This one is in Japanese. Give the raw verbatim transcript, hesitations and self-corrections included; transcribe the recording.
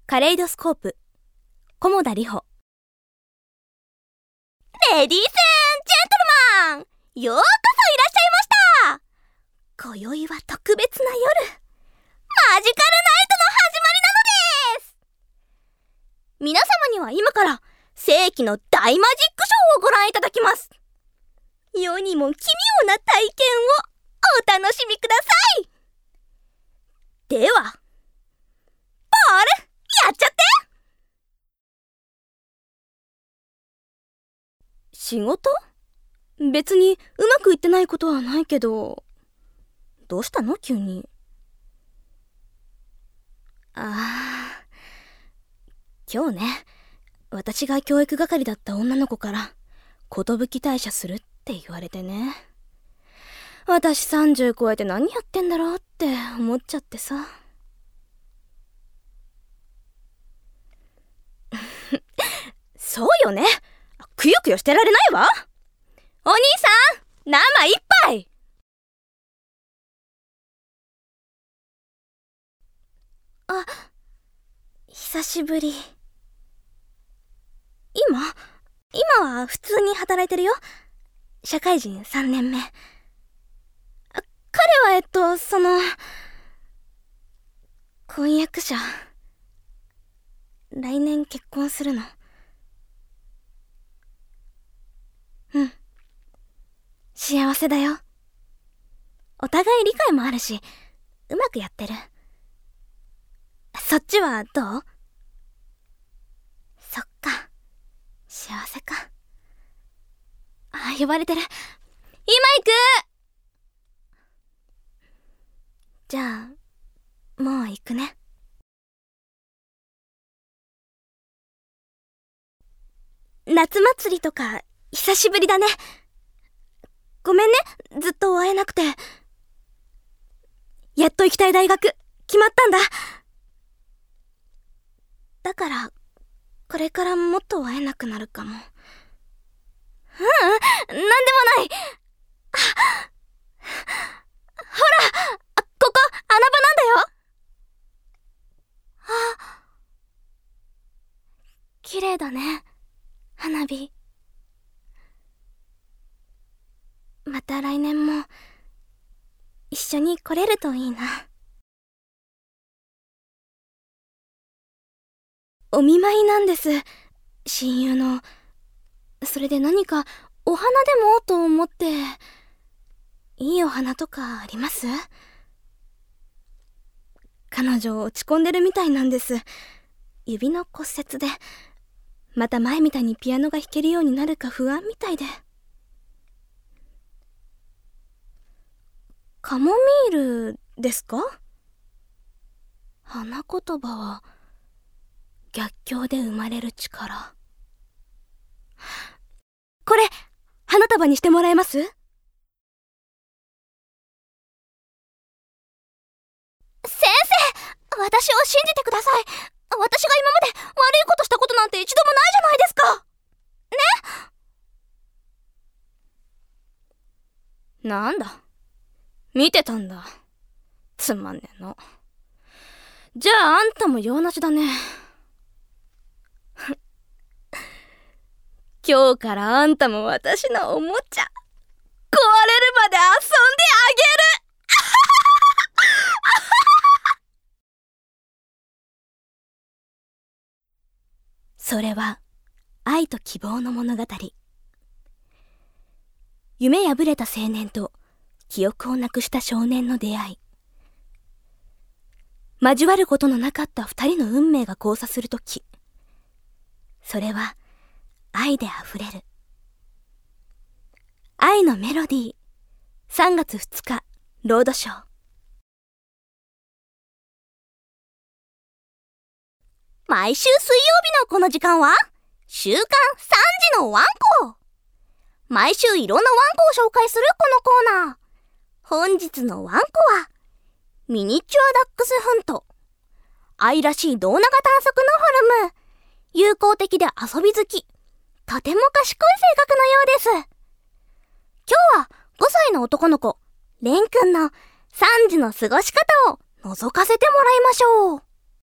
カレイドスコープ菰田里穂。 レディース&ジェントルマン、ようこそいらっしゃいました。今宵は特別な夜、マジカルナイトの始まりなのです。皆様には今から世紀の大マジックショーをご覧いただきます。世にも奇妙な体験をお楽しみください。では、ボールやっちゃって。 仕事？別にうまくいってないことはないけど、どうしたの急に。ああ、今日ね、私が教育係だった女の子から寿退社するって言われてね。私さんじゅう超えて何やってんだろうって思っちゃってさ。 そうよね。くよくよしてられないわ。お兄さん、生一杯。 あ、久しぶり。今今は普通に働いてるよ。社会人さんねんめ。彼はえっとその婚約者、来年結婚するの。うん、幸せだよ。お互い理解もあるし、うまくやってる。そっちはどう？そっか、幸せか。あ、呼ばれてる。今行く。 じゃあもう行くね。夏祭りとか久しぶりだね。ごめんね、ずっと会えなくて。やっと行きたい大学決まったんだ。だからこれからもっと会えなくなるかも。ううん、なんでもない。ほら、ここ穴場なんだよ。あ、綺麗だね、花火。また来年も一緒に来れるといいな。お見舞いなんです、親友の。それで何かお花でもと思って。いいお花とかあります？彼女落ち込んでるみたいなんです。指の骨折で、また前みたいにピアノが弾けるようになるか不安みたいで。カモミールですか？花言葉は逆境で生まれる力。これ花束にしてもらえます？先生、私を信じてください。私が今まで悪いことしたことなんて一度もないじゃないですか。 ね？なんだ、見てたんだ。つまんねえの。じゃああんたも用なしだね。今日からあんたも私のおもちゃ、壊れるまで遊んであげる。それは愛と希望の物語。夢破れた青年と記憶をなくした少年の出会い。交わることのなかった二人の運命が交差するとき、それは愛であふれる。愛のメロディー、さんがつふつかロードショー。 毎週水曜日のこの時間は週刊さんじのワンコ。毎週いろんなワンコを紹介するこのコーナー。本日のワンコはミニチュアダックスフント。愛らしい胴長短足のフォルム。友好的で遊び好き。とても賢い性格のようです。今日はごさいの男の子レンくんのさんじの過ごし方を覗かせてもらいましょう。